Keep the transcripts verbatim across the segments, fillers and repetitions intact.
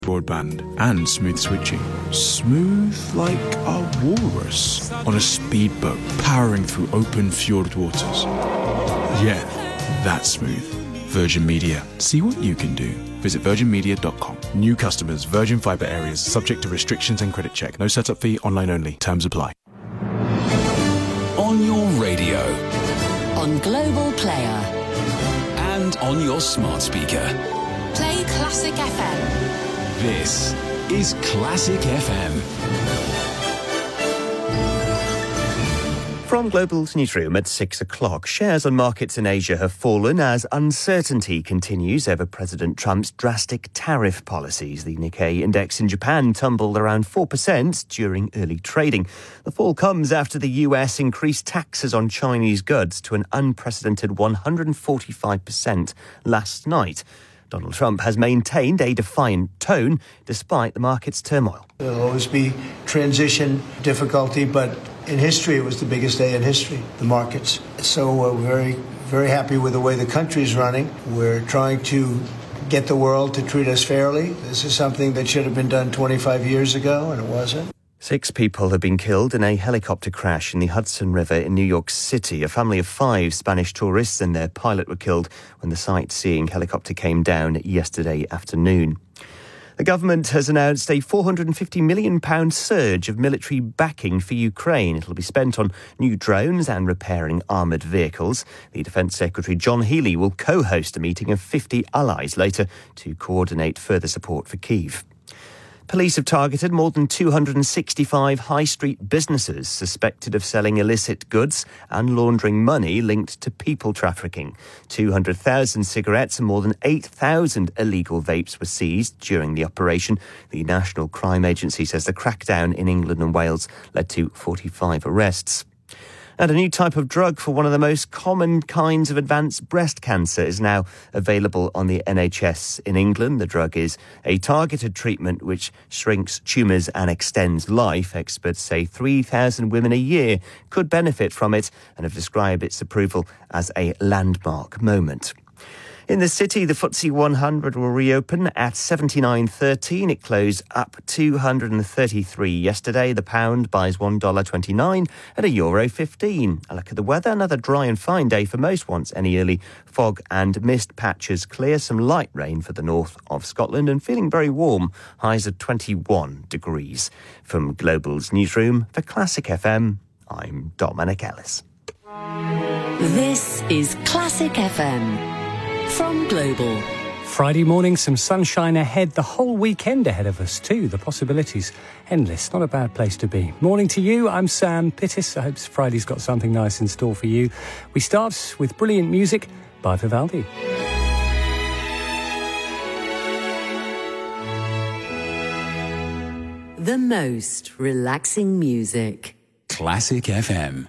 broadband and smooth switching. Smooth like a walrus on a speedboat powering through open fjord waters. Yeah, that's smooth. Virgin Media. See what you can do. Visit virgin media dot com. New customers, Virgin Fibre areas, subject to restrictions and credit check. No setup fee, online only. Terms apply. On your radio. On Global Player. And on your smart speaker. Play Classic F M. This is Classic F M. From Global's newsroom at six o'clock, shares on markets in Asia have fallen as uncertainty continues over President Trump's drastic tariff policies. The Nikkei index in Japan tumbled around four percent during early trading. The fall comes after the U S increased taxes on Chinese goods to an unprecedented one hundred forty-five percent last night. Donald Trump has maintained a defiant tone despite the market's turmoil. There'll always be transition difficulty, but in history, it was the biggest day in history, the markets. So we're very, very happy with the way the country is running. We're trying to get the world to treat us fairly. This is something that should have been done twenty-five years ago, and it wasn't. Six people have been killed in a helicopter crash in the Hudson River in New York City. A family of five Spanish tourists and their pilot were killed when the sightseeing helicopter came down yesterday afternoon. The government has announced a four hundred fifty million pounds surge of military backing for Ukraine. It'll be spent on new drones and repairing armoured vehicles. The Defence Secretary John Healey will co-host a meeting of fifty allies later to coordinate further support for Kyiv. Police have targeted more than two hundred sixty-five high street businesses suspected of selling illicit goods and laundering money linked to people trafficking. two hundred thousand cigarettes and more than eight thousand illegal vapes were seized during the operation. The National Crime Agency says the crackdown in England and Wales led to forty-five arrests. And a new type of drug for one of the most common kinds of advanced breast cancer is now available on the N H S in England. The drug is a targeted treatment which shrinks tumours and extends life. Experts say three thousand women a year could benefit from it and have described its approval as a landmark moment. In the city, the F T S E one hundred will reopen at seventy-nine thirteen. It closed up two hundred thirty-three yesterday. The pound buys one dollar twenty-nine at a euro fifteen. A look at the weather, another dry and fine day for most once any early fog and mist patches clear. Some light rain for the north of Scotland and feeling very warm. Highs of twenty-one degrees. From Global's newsroom for Classic F M, I'm Dominic Ellis. This is Classic F M. From Global. Friday morning, some sunshine ahead. The whole weekend ahead of us too. The possibilities endless. Not a bad place to be. Morning to you. I'm Sam Pittis. I hope Friday's got something nice in store for you. We start with brilliant music by Vivaldi. The most relaxing music. Classic F M.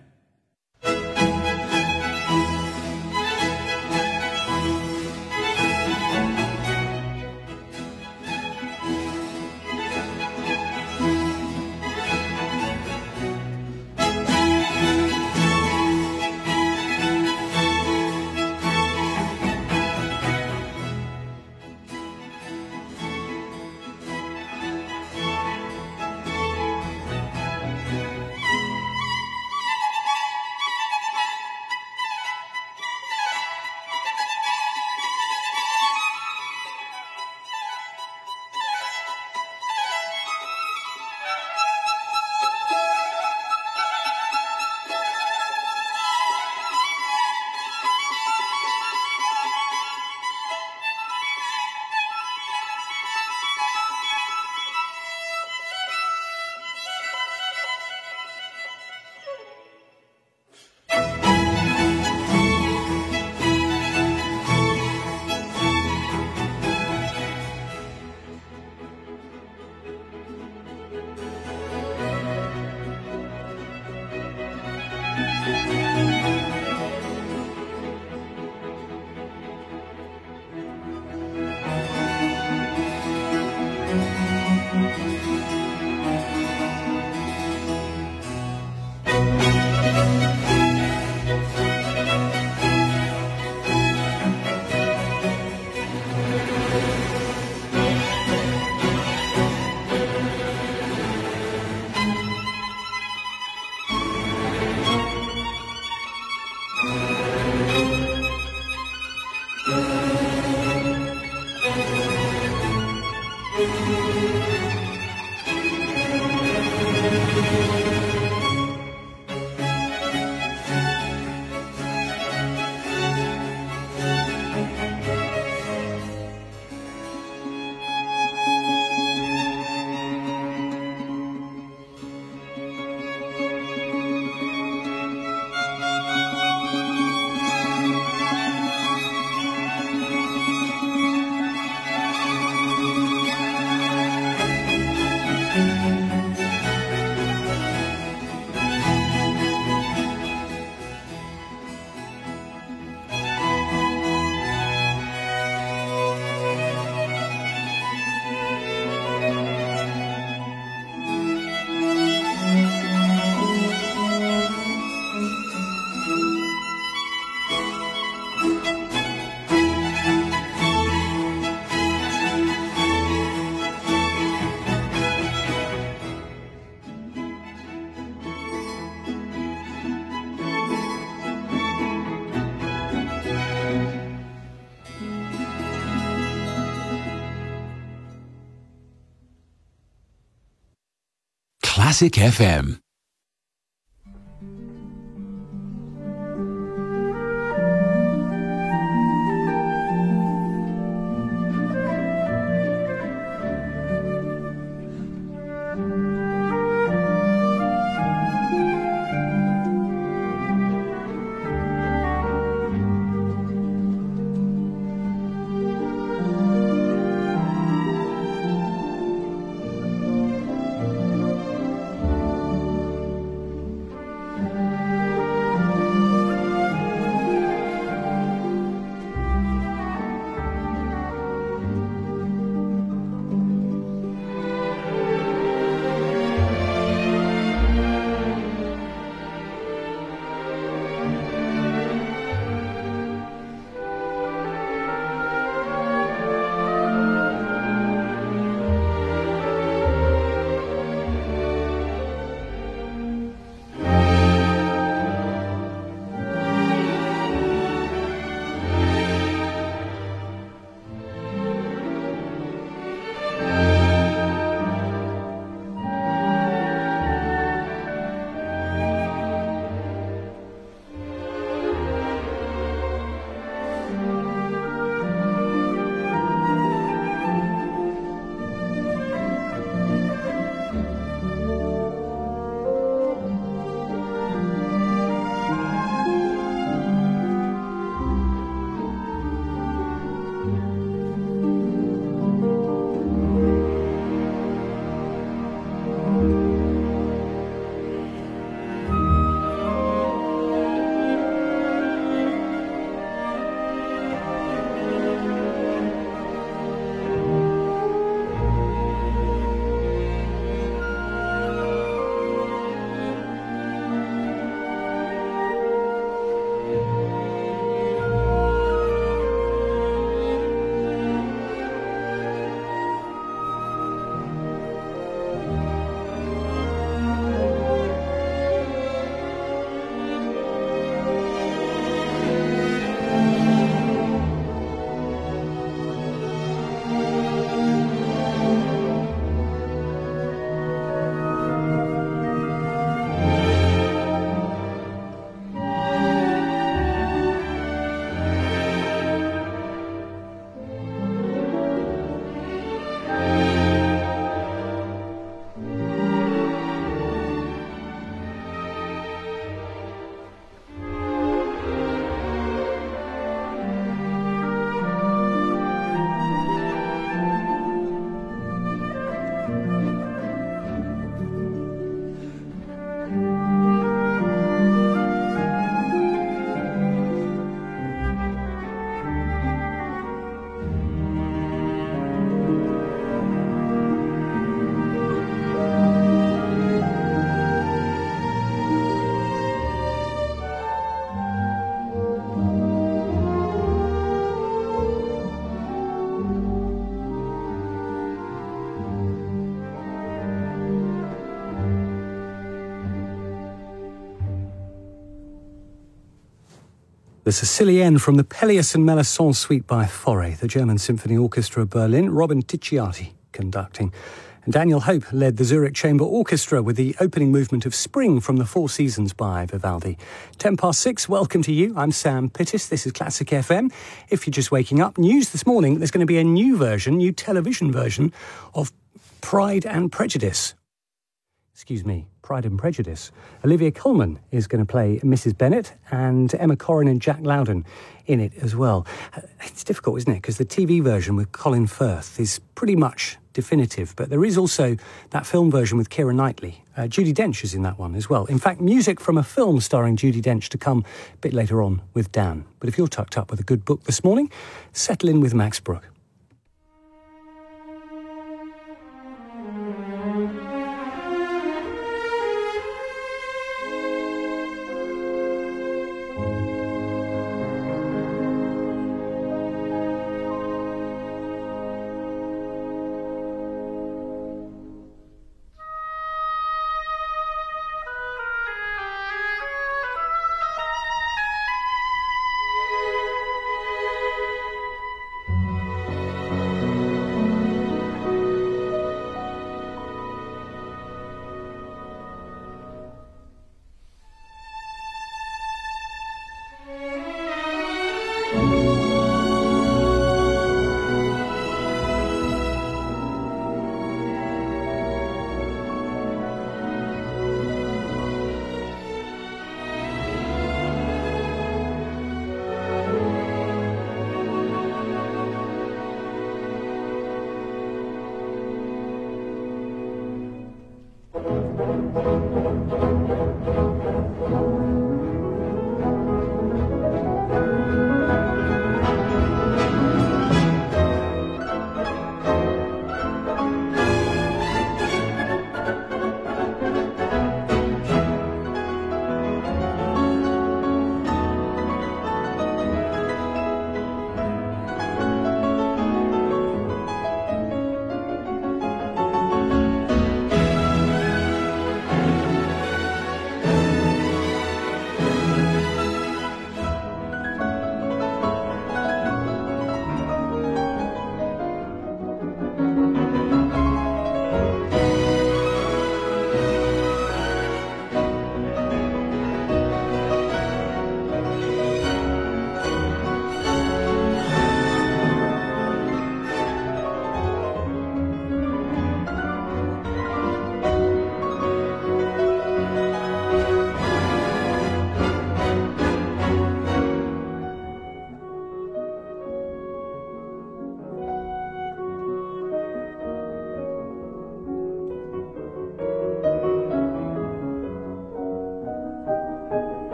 Classic F M. The Sicilienne from the Pelléas and Melisson Suite by Fauré, the German Symphony Orchestra of Berlin, Robin Ticciati conducting. And Daniel Hope led the Zurich Chamber Orchestra with the opening movement of Spring from the Four Seasons by Vivaldi. Ten past six, welcome to you. I'm Sam Pittis. This is Classic F M. If you're just waking up, news this morning, there's going to be a new version, new television version of Pride and Prejudice. Excuse me, Pride and Prejudice. Olivia Colman is going to play Missus Bennet and Emma Corrin and Jack Lowden in it as well. It's difficult, isn't it? Because the T V version with Colin Firth is pretty much definitive, but there is also that film version with Keira Knightley. Uh, Judi Dench is in that one as well. In fact, music from a film starring Judi Dench to come a bit later on with Dan. But if you're tucked up with a good book this morning, settle in with Max Brooke.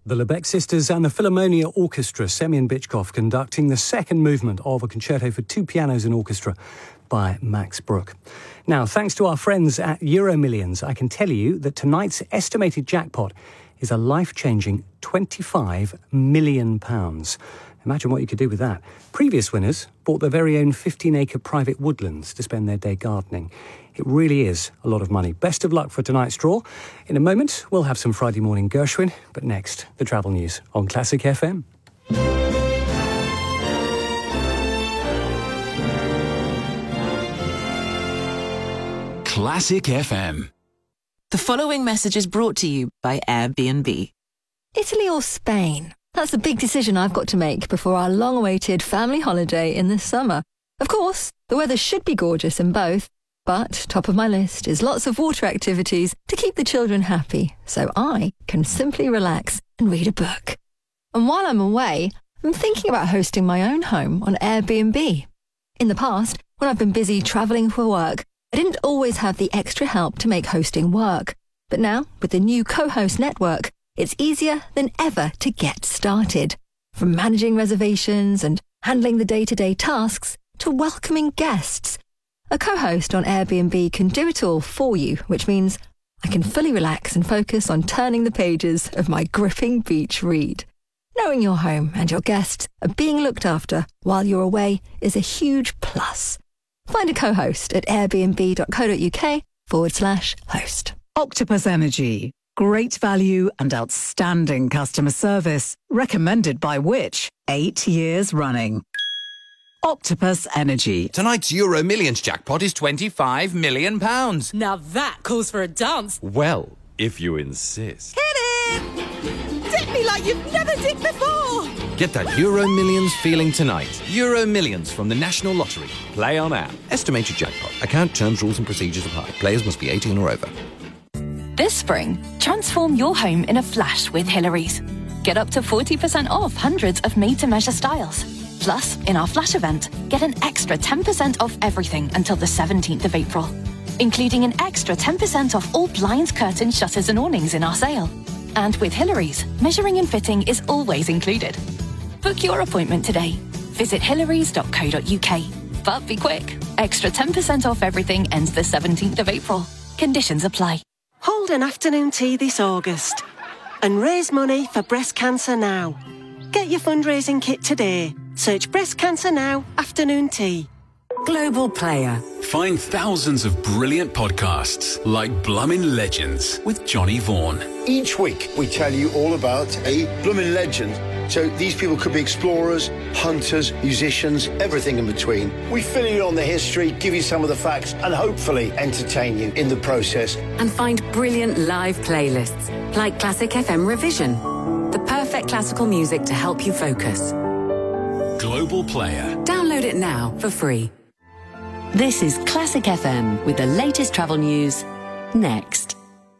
The Lebec Sisters and the Philharmonia Orchestra, Semyon Bychkov conducting the second movement of a concerto for two pianos and orchestra by Max Bruch. Now, thanks to our friends at Euro Millions, I can tell you that tonight's estimated jackpot is a life-changing twenty-five million pounds. Imagine what you could do with that. Previous winners bought their very own fifteen-acre private woodlands to spend their day gardening. It really is a lot of money. Best of luck for tonight's draw. In a moment, we'll have some Friday morning Gershwin, but next, the travel news on Classic F M. Classic F M. The following message is brought to you by Airbnb. Italy or Spain? That's a big decision I've got to make before our long-awaited family holiday in the summer. Of course, the weather should be gorgeous in both, but top of my list is lots of water activities to keep the children happy, so I can simply relax and read a book. And while I'm away, I'm thinking about hosting my own home on Airbnb. In the past, when I've been busy travelling for work, I didn't always have the extra help to make hosting work. But now, with the new co-host network, it's easier than ever to get started. From managing reservations and handling the day-to-day tasks to welcoming guests. A co-host on Airbnb can do it all for you, which means I can fully relax and focus on turning the pages of my gripping beach read. Knowing your home and your guests are being looked after while you're away is a huge plus. Find a co-host at airbnb.co.uk forward slash host. Octopus Energy. Great value and outstanding customer service. Recommended by which? Eight years running. Octopus Energy. Tonight's Euro Millions jackpot is twenty-five million pounds. Now that calls for a dance. Well, if you insist. Hit it! Dip me like you've never dipped before! Get that Euro Millions feeling tonight. Euro Millions from the National Lottery. Play on app. Estimated jackpot. Account terms, rules and procedures apply. Players must be eighteen or over. This spring, transform your home in a flash with Hillary's. Get up to forty percent off hundreds of made-to-measure styles. Plus, in our flash event, get an extra ten percent off everything until the seventeenth of April, including an extra ten percent off all blinds, curtains, shutters and awnings in our sale. And with Hillary's, measuring and fitting is always included. Book your appointment today. Visit hillarys dot co dot uk. But be quick. Extra ten percent off everything ends the seventeenth of April. Conditions apply. Hold an afternoon tea this August and raise money for Breast Cancer Now. Get your fundraising kit today. Search Breast Cancer Now Afternoon Tea. Global Player. Find thousands of brilliant podcasts like Blummin' Legends with Johnny Vaughan. Each week we tell you all about a Blummin' legend. So these people could be explorers, hunters, musicians, everything in between. We fill you on the history, give you some of the facts, and hopefully entertain you in the process. And find brilliant live playlists like Classic F M Revision. The perfect classical music to help you focus. Global Player. Download it now for free. This is Classic F M with the latest travel news. Next.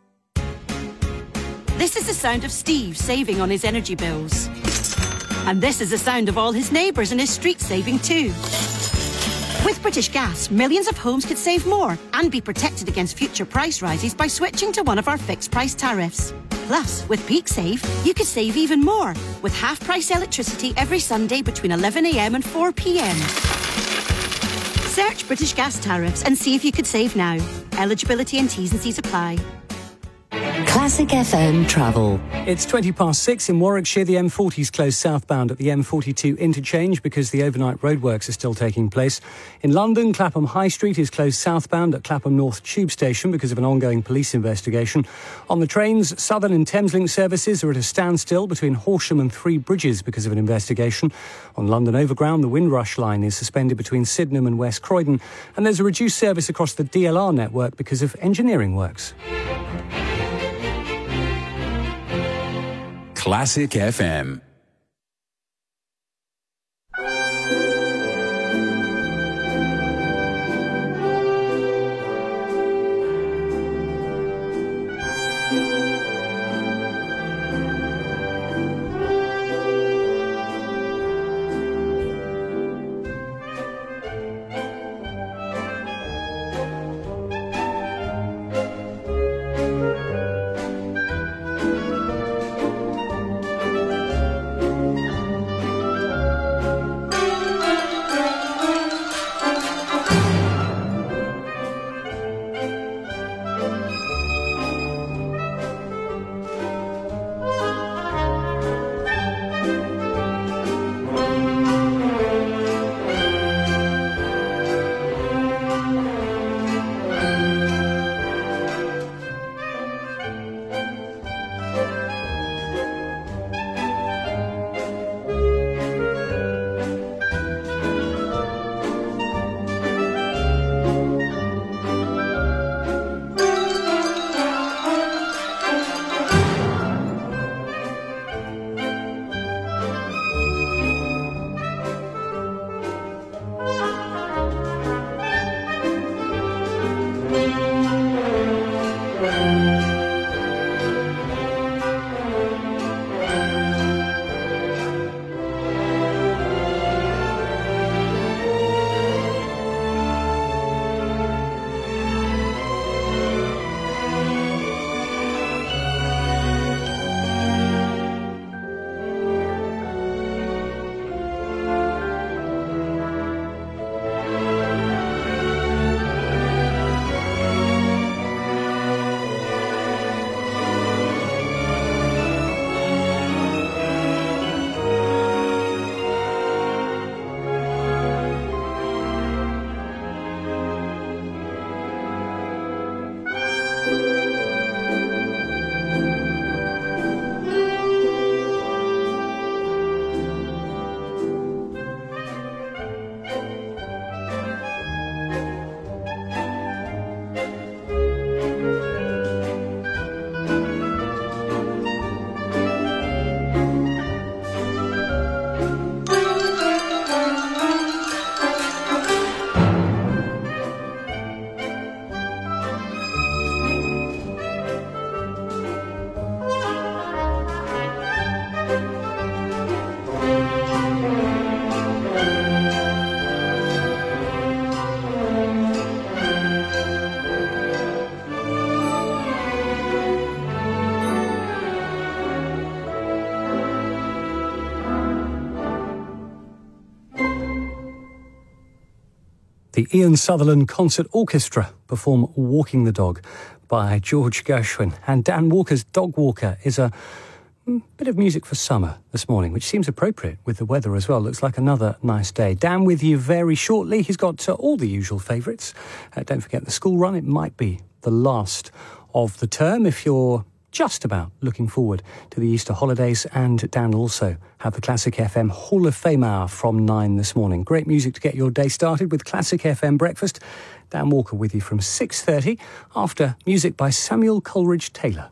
This is the sound of Steve saving on his energy bills. And this is the sound of all his neighbours in his street saving too. With British Gas, millions of homes could save more and be protected against future price rises by switching to one of our fixed price tariffs. Plus, with Peak Save, you could save even more with half-price electricity every Sunday between eleven a m and four p m. Search British Gas tariffs and see if you could save now. Eligibility and T's and C's apply. Classic F M Travel. It's twenty past six in Warwickshire. The M forty is closed southbound at the M forty-two interchange because the overnight roadworks are still taking place. In London, Clapham High Street is closed southbound at Clapham North Tube Station because of an ongoing police investigation. On the trains, Southern and Thameslink services are at a standstill between Horsham and Three Bridges because of an investigation. On London Overground, the Windrush line is suspended between Sydenham and West Croydon, and there's a reduced service across the D L R network because of engineering works. Classic F M. The Ian Sutherland Concert Orchestra perform Walking the Dog by George Gershwin. And Dan Walker's Dog Walker is a mm, bit of music for summer this morning, which seems appropriate with the weather as well. Looks like another nice day. Dan with you very shortly. He's got uh, all the usual favourites. Uh, don't forget the school run. It might be the last of the term if you're just about looking forward to the Easter holidays. And Dan will also have the Classic F M Hall of Fame Hour from nine this morning. Great music to get your day started with Classic F M Breakfast. Dan Walker with you from six thirty after music by Samuel Coleridge Taylor.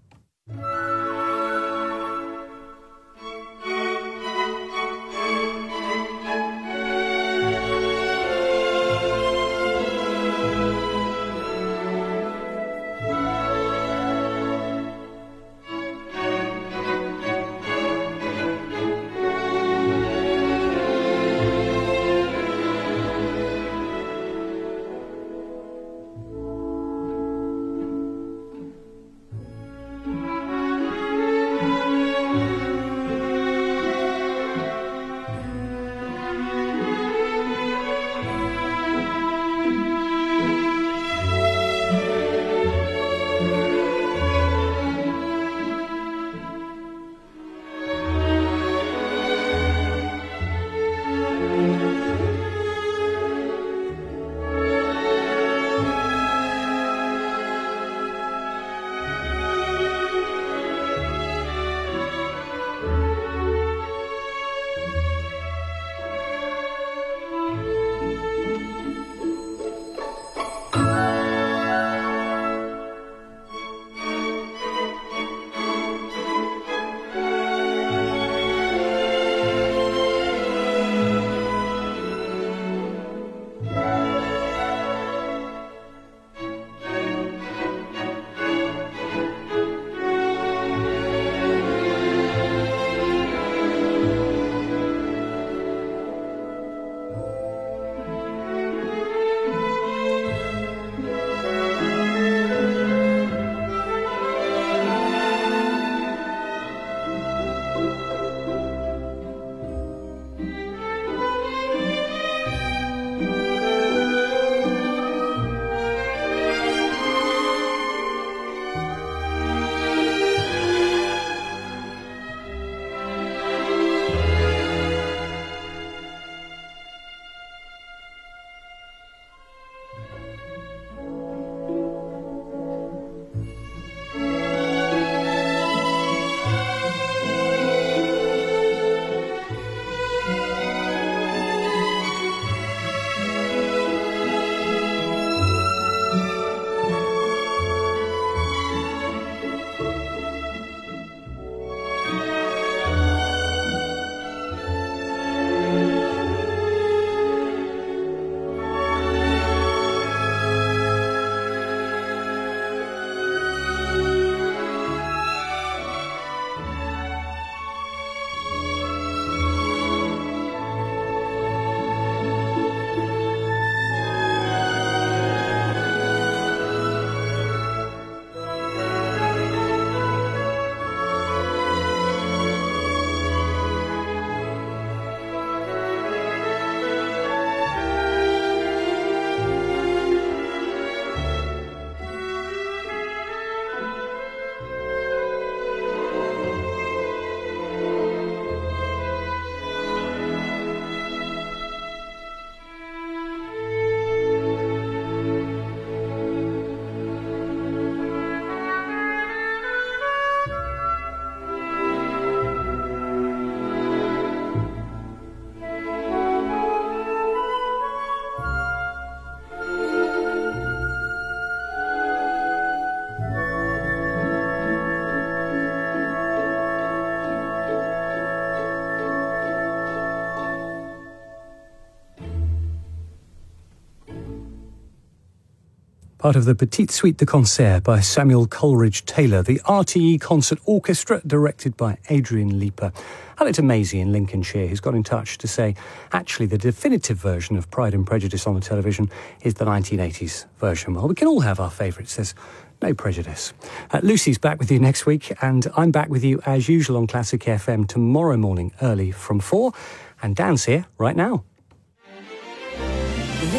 part of the Petite Suite de Concert by Samuel Coleridge Taylor, the R T E Concert Orchestra, directed by Adrian Leeper. Hello to Maisie in Lincolnshire, who's got in touch to say, actually, the definitive version of Pride and Prejudice on the television is the nineteen eighties version. Well, we can all have our favourites. There's no prejudice. Uh, Lucy's back with you next week, and I'm back with you as usual on Classic F M tomorrow morning early from four. And Dan's here right now. This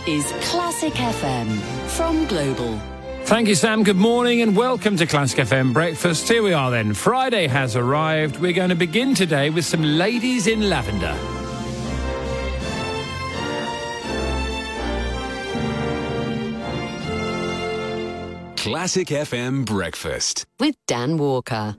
is Classic F M from Global. Thank you, Sam. Good morning and welcome to Classic F M Breakfast. Here we are then. Friday has arrived. We're going to begin today with some ladies in lavender. Classic F M Breakfast with Dan Walker.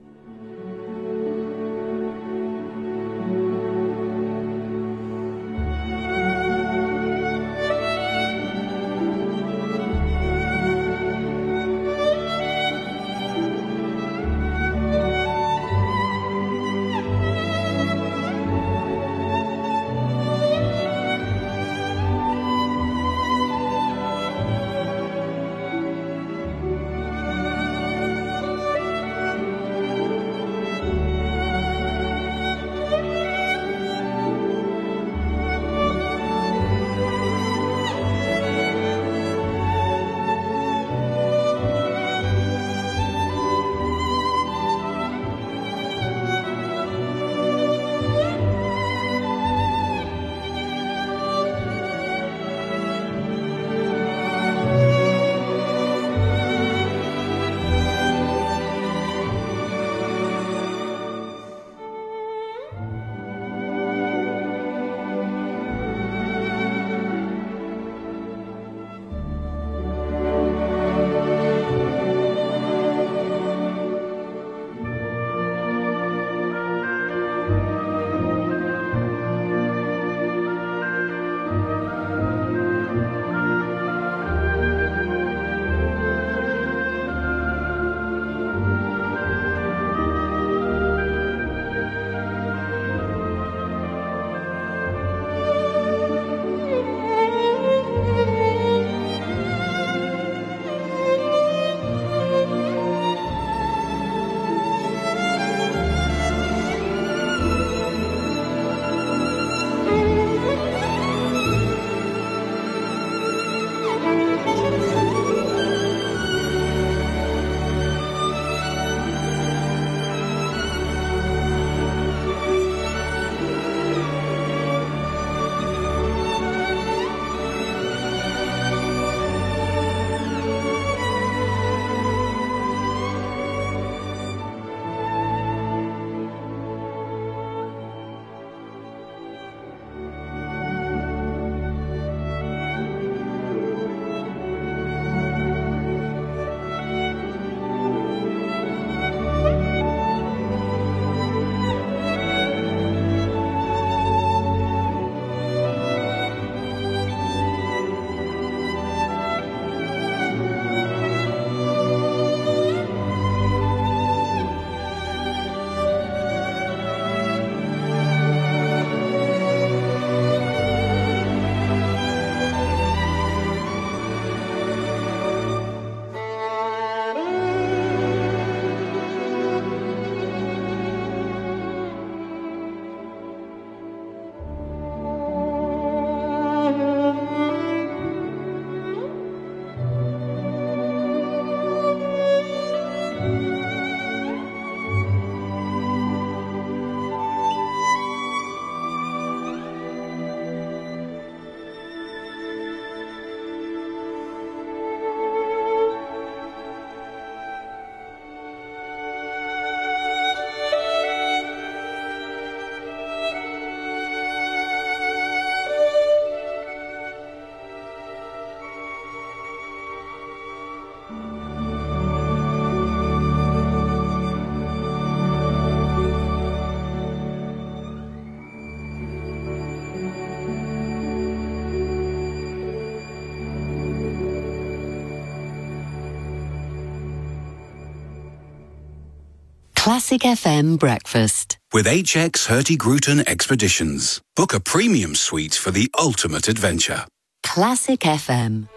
Classic F M Breakfast. with H X Hurtigruten Expeditions. Book a premium suite for the ultimate adventure. Classic F M.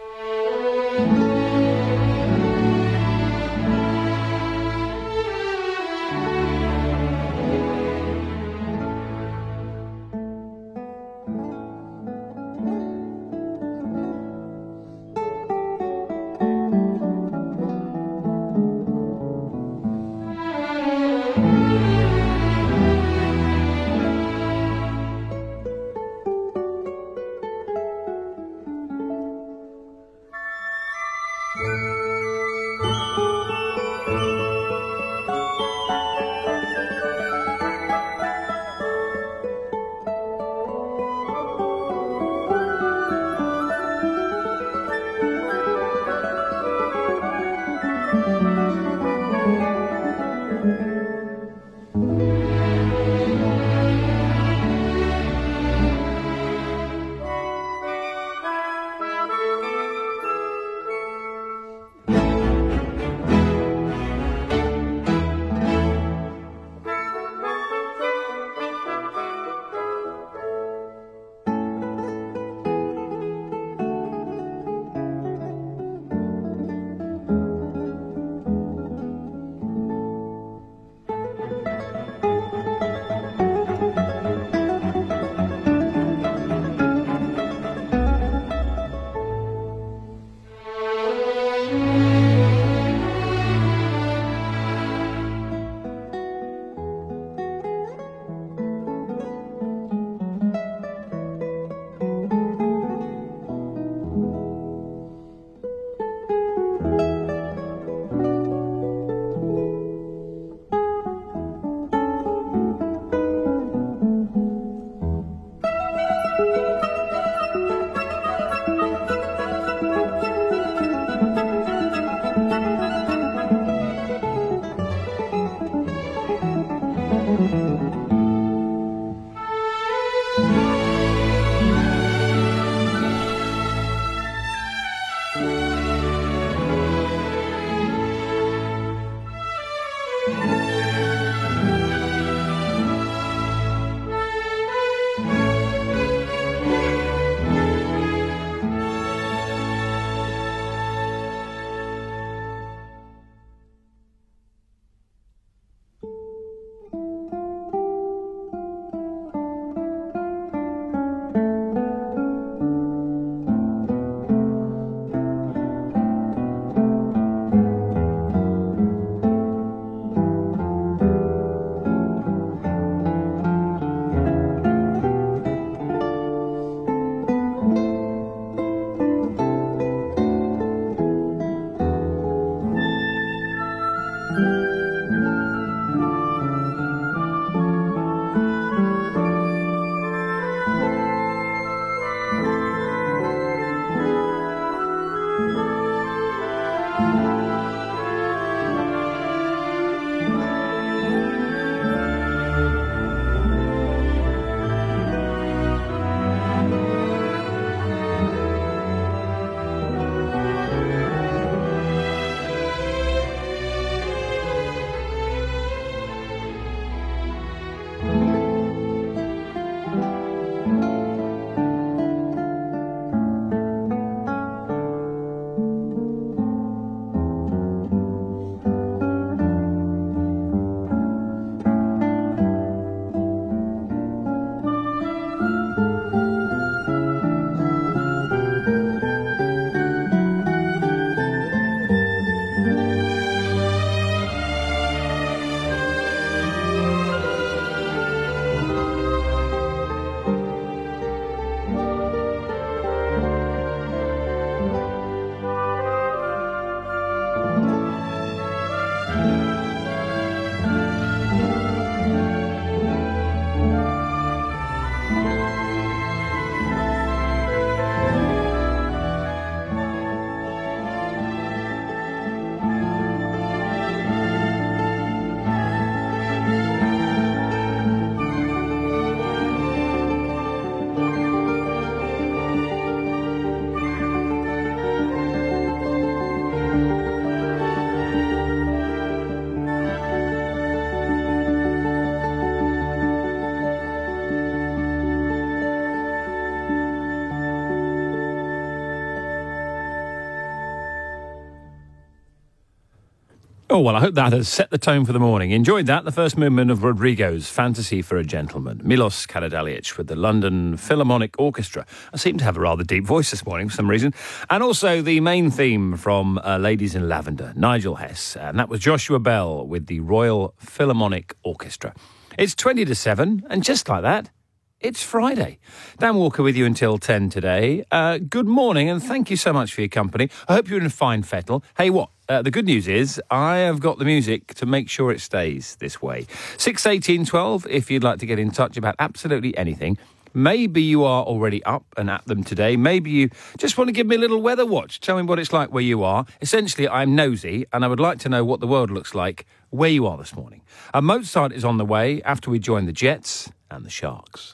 Oh, well, I hope that has set the tone for the morning. Enjoyed that, the first movement of Rodrigo's Fantasy for a Gentleman. Milos Karadzic with the London Philharmonic Orchestra. I seem to have a rather deep voice this morning for some reason. And also the main theme from uh, Ladies in Lavender, Nigel Hess. And that was Joshua Bell with the Royal Philharmonic Orchestra. It's twenty to seven, and just like that, It's Friday. Dan Walker with you until ten today. Uh, good morning and thank you so much for your company. I hope you're in a fine fettle. Hey, what? Uh, the good news is I have got the music to make sure it stays this way. six eighteen twelve if you'd like to get in touch about absolutely anything. Maybe you are already up and at them today. Maybe you just want to give me a little weather watch. Tell me what it's like where you are. Essentially, I'm nosy and I would like to know what the world looks like where you are this morning. A Mozart is on the way after we join the Jets and the Sharks.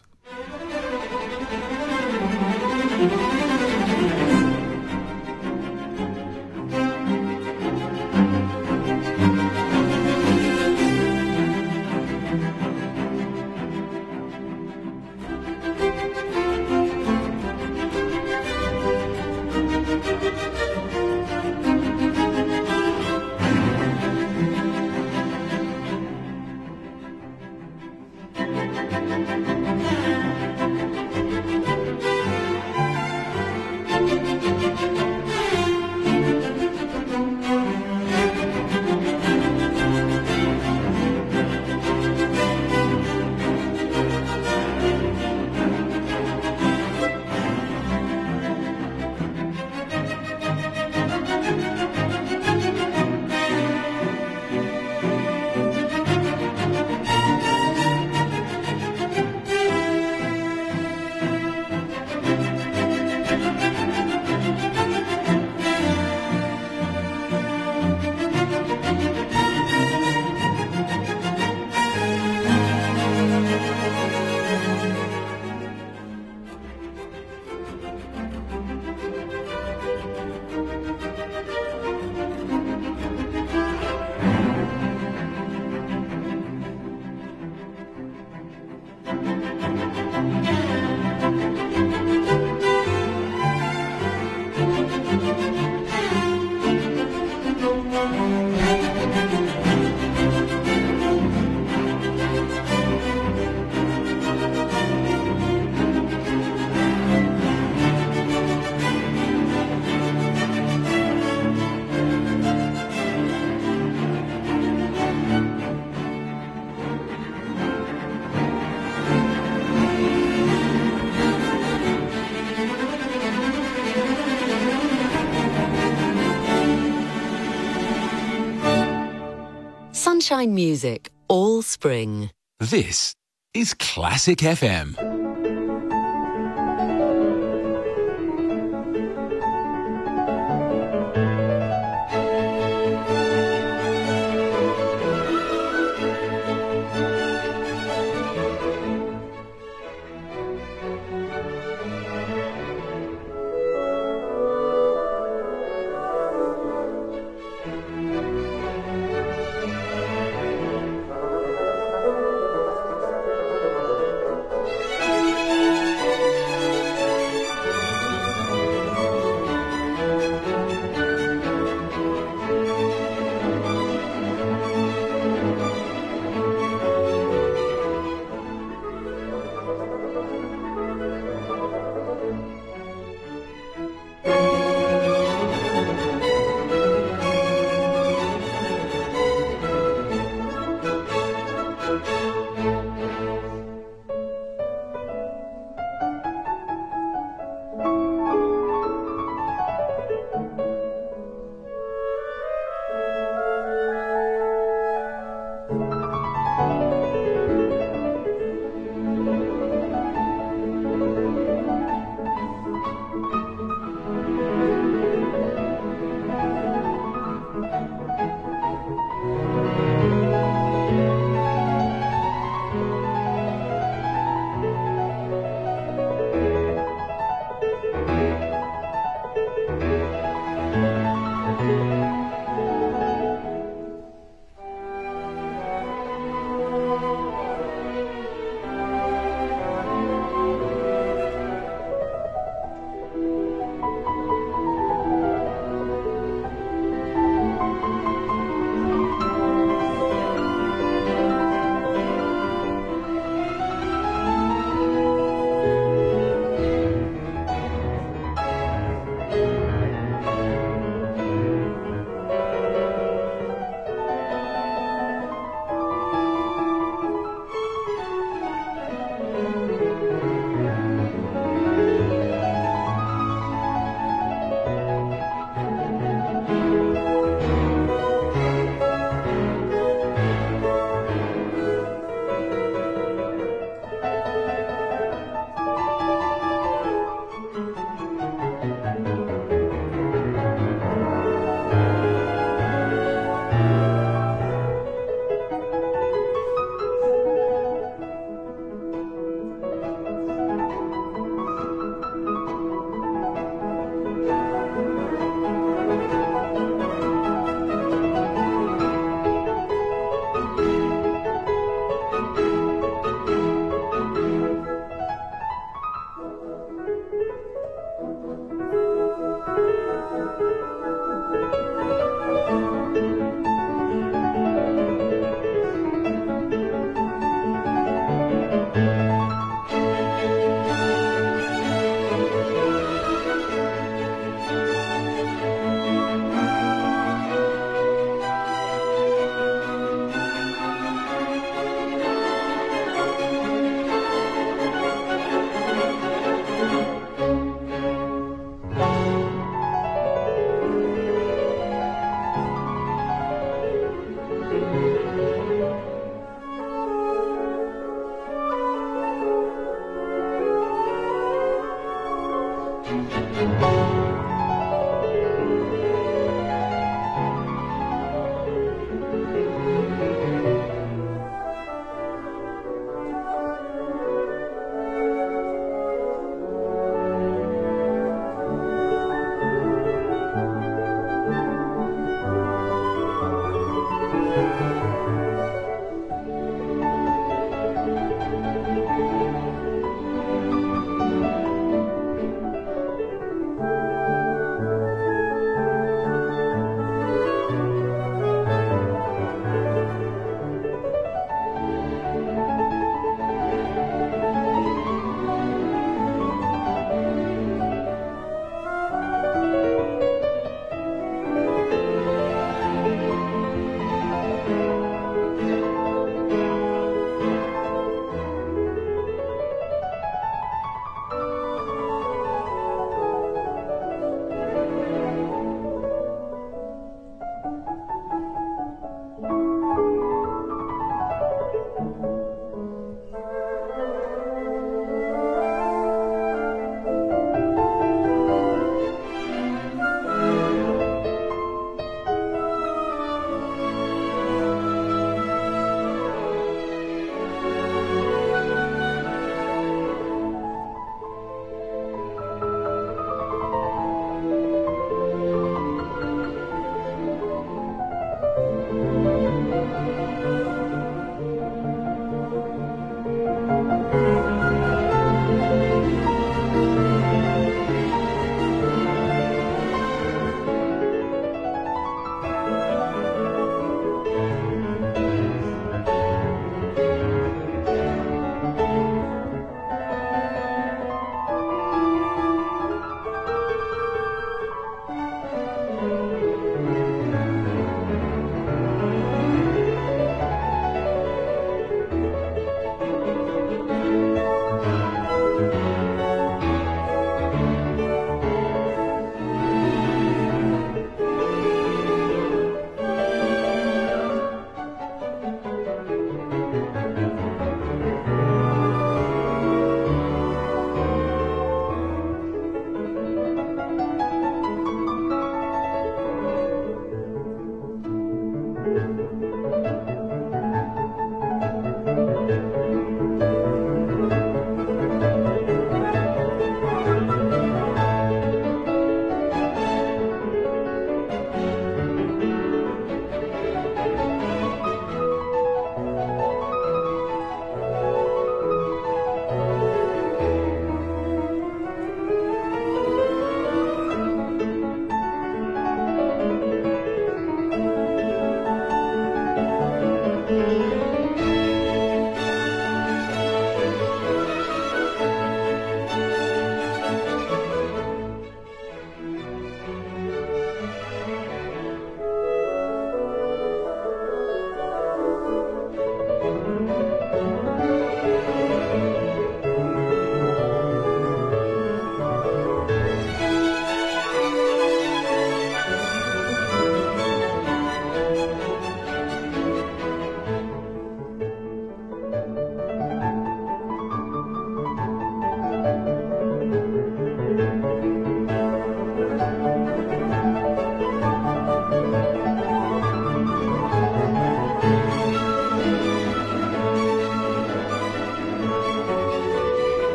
Sunshine music all spring. This is Classic F M.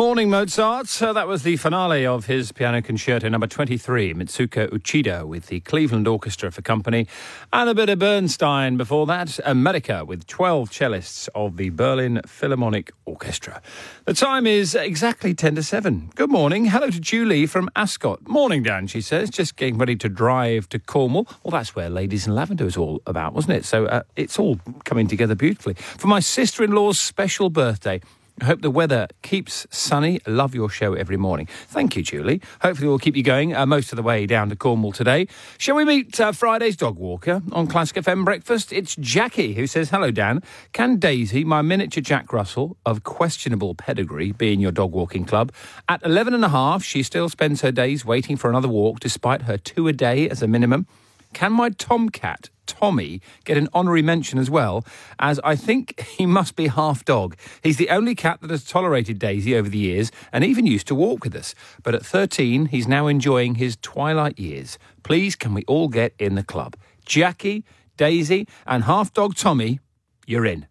Morning, Mozart. So that was the finale of his piano concerto number twenty-three, Mitsuko Uchida, with the Cleveland Orchestra for company, and a bit of Bernstein before that, America, with twelve cellists of the Berlin Philharmonic Orchestra. The time is exactly ten to seven. Good morning. Hello to Julie from Ascot. Morning, Dan, she says. Just getting ready to drive to Cornwall. Well, that's where Ladies in Lavender was all about, wasn't it? So uh, it's all coming together beautifully. For my sister-in-law's special birthday, I hope the weather keeps sunny. Love your show every morning. Thank you, Julie. Hopefully we'll keep you going uh, most of the way down to Cornwall today. Shall we meet uh, Friday's dog walker on Classic F M Breakfast? It's Jackie, who says, hello, Dan. Can Daisy, my miniature Jack Russell, of questionable pedigree, be in your dog walking club? At eleven and a half, she still spends her days waiting for another walk, despite her two a day as a minimum. Can my tomcat, Tommy, get an honorary mention as well, as I think he must be half dog. He's the only cat that has tolerated Daisy over the years and even used to walk with us. But at thirteen, he's now enjoying his twilight years. Please, can we all get in the club? Jackie, Daisy and half dog Tommy, you're in.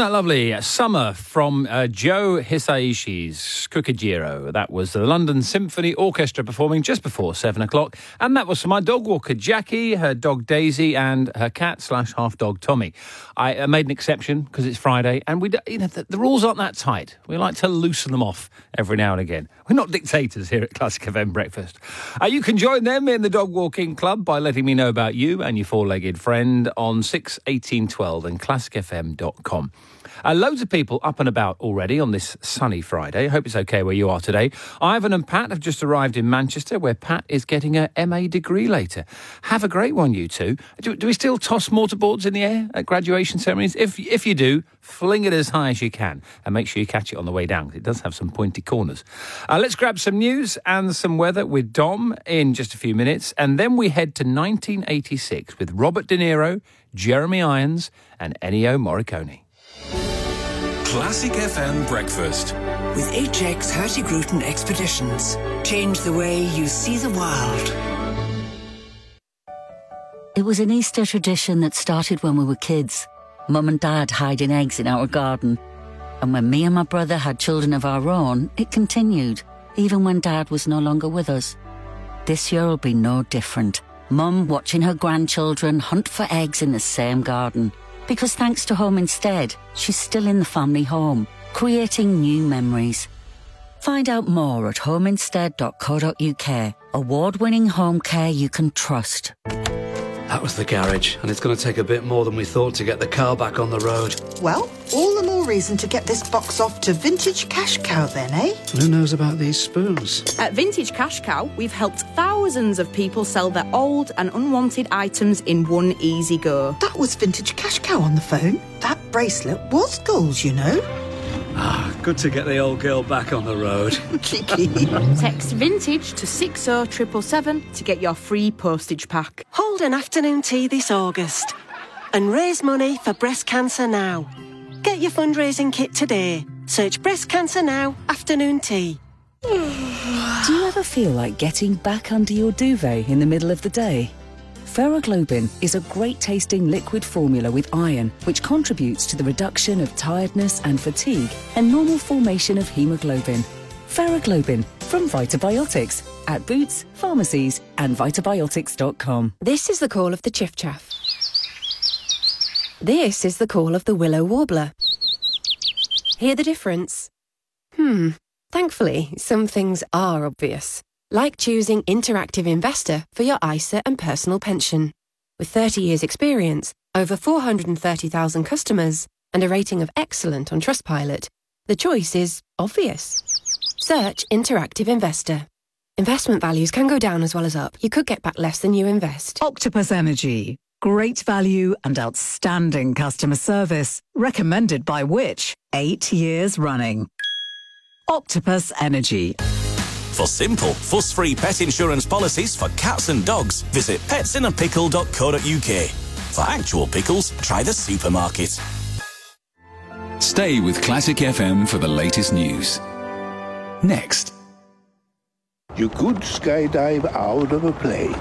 Wasn't that lovely? Summer from uh, Joe Hisaishi's Kukijiro. That was the London Symphony Orchestra performing just before seven o'clock. And that was for my dog walker Jackie, her dog Daisy, and her cat slash half dog Tommy. I uh, made an exception because it's Friday, and we, d- you know, the, the rules aren't that tight. We like to loosen them off every now and again. We're not dictators here at Classic F M Breakfast. Uh, you can join them in the dog walking club by letting me know about you and your four-legged friend on six eighteen twelve and classic f m dot com. Uh, loads of people up and about already on this sunny Friday. I hope it's okay where you are today. Ivan and Pat have just arrived in Manchester, where Pat is getting a M A degree later. Have a great one, you two. Do, do we still toss mortarboards in the air at graduation ceremonies? If if you do, fling it as high as you can and make sure you catch it on the way down, because it does have some pointy corners. Uh, let's grab some news and some weather with Dom in just a few minutes, and then we head to nineteen eighty-six with Robert De Niro, Jeremy Irons and Ennio Morricone. Classic F M Breakfast. With H X Hurtigruten Expeditions. Change the way you see the world. It was an Easter tradition that started when we were kids. Mum and Dad hiding eggs in our garden. And when me and my brother had children of our own, it continued, even when Dad was no longer with us. This year will be no different. Mum watching her grandchildren hunt for eggs in the same garden. Because thanks to Home Instead, she's still in the family home, creating new memories. Find out more at homeinstead dot co dot uk. Award-winning home care you can trust. That was the garage, and it's going to take a bit more than we thought to get the car back on the road. Well, all the more reason to get this box off to Vintage Cash Cow then, eh? Who knows about these spoons? At Vintage Cash Cow, we've helped thousands of people sell their old and unwanted items in one easy go. That was Vintage Cash Cow on the phone. That bracelet was gold, you know. Ah, good to get the old girl back on the road. Cheeky. Text vintage to six oh seven seven seven to get your free postage pack. Hold an afternoon tea this August and raise money for breast cancer now. Get your fundraising kit today. Search Breast Cancer Now Afternoon Tea. Do you ever feel like getting back under your duvet in the middle of the day? Ferroglobin is a great-tasting liquid formula with iron, which contributes to the reduction of tiredness and fatigue and normal formation of haemoglobin. Ferroglobin from Vitabiotics at Boots, pharmacies and vitabiotics dot com. This is the call of the chiff chaff. This is the call of the willow warbler. Hear the difference? Hmm. Thankfully, some things are obvious. Like choosing Interactive Investor for your I S A and personal pension. With thirty years experience, over four hundred thirty thousand customers, and a rating of excellent on Trustpilot, the choice is obvious. Search Interactive Investor. Investment values can go down as well as up. You could get back less than you invest. Octopus Energy. Great value and outstanding customer service. Recommended by Which? Eight years running. Octopus Energy. For simple, fuss-free pet insurance policies for cats and dogs, visit pets in a pickle dot co dot uk. For actual pickles, try the supermarket. Stay with Classic F M for the latest news. Next. You could skydive out of a plane.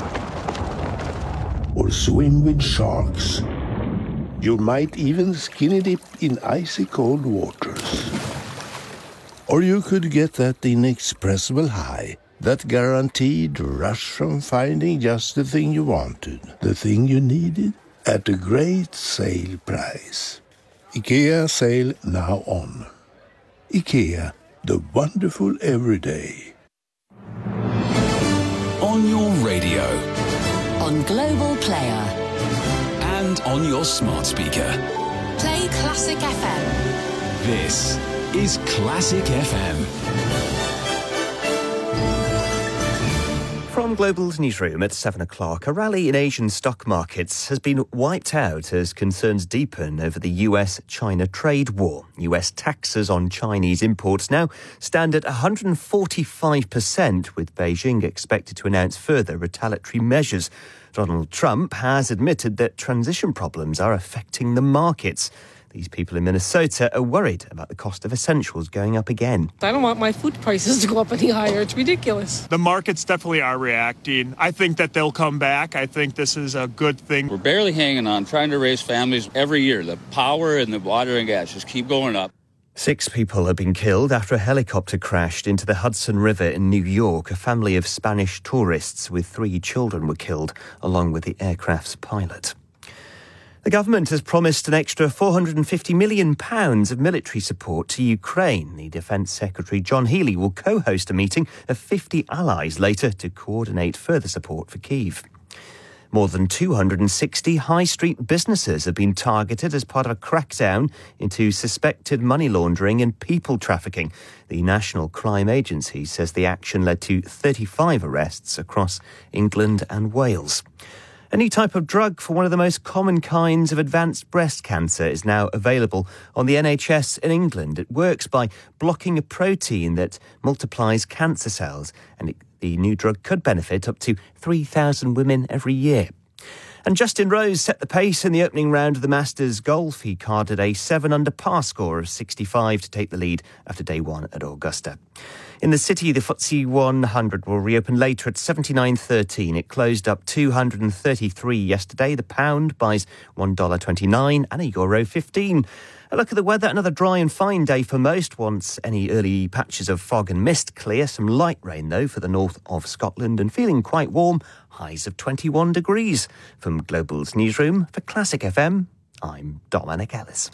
Or swim with sharks. You might even skinny dip in icy cold waters. Or you could get that inexpressible high, that guaranteed rush from finding just the thing you wanted, the thing you needed, at a great sale price. IKEA sale now on. IKEA, the wonderful everyday. On your radio. On Global Player. And on your smart speaker. Play Classic F M. This is Classic F M. From Global's newsroom at seven o'clock, a rally in Asian stock markets has been wiped out as concerns deepen over the U S China trade war. U S taxes on Chinese imports now stand at one hundred forty-five percent, with Beijing expected to announce further retaliatory measures. Donald Trump has admitted that transition problems are affecting the markets. These people in Minnesota are worried about the cost of essentials going up again. I don't want my food prices to go up any higher. It's ridiculous. The markets definitely are reacting. I think that they'll come back. I think this is a good thing. We're barely hanging on, trying to raise families every year. The power and the water and gas just keep going up. Six people have been killed after a helicopter crashed into the Hudson River in New York. A family of Spanish tourists with three children were killed, along with the aircraft's pilot. The government has promised an extra four hundred fifty million pounds of military support to Ukraine. The Defence Secretary John Healey will co-host a meeting of fifty allies later to coordinate further support for Kyiv. More than two hundred sixty high street businesses have been targeted as part of a crackdown into suspected money laundering and people trafficking. The National Crime Agency says the action led to thirty-five arrests across England and Wales. A new type of drug for one of the most common kinds of advanced breast cancer is now available on the N H S in England. It works by blocking a protein that multiplies cancer cells, and it, the new drug could benefit up to three thousand women every year. And Justin Rose set the pace in the opening round of the Masters Golf. He carded a seven under par score of sixty-five to take the lead after day one at Augusta. In the city, the F T S E one hundred will reopen later at seventy-nine thirteen. It closed up two hundred thirty-three yesterday. The pound buys one dollar twenty-nine and a euro fifteen. A look at the weather, another dry and fine day for most. Once any early patches of fog and mist clear, some light rain though for the north of Scotland, and feeling quite warm, highs of twenty-one degrees. From Global's newsroom for Classic F M, I'm Dominic Ellis.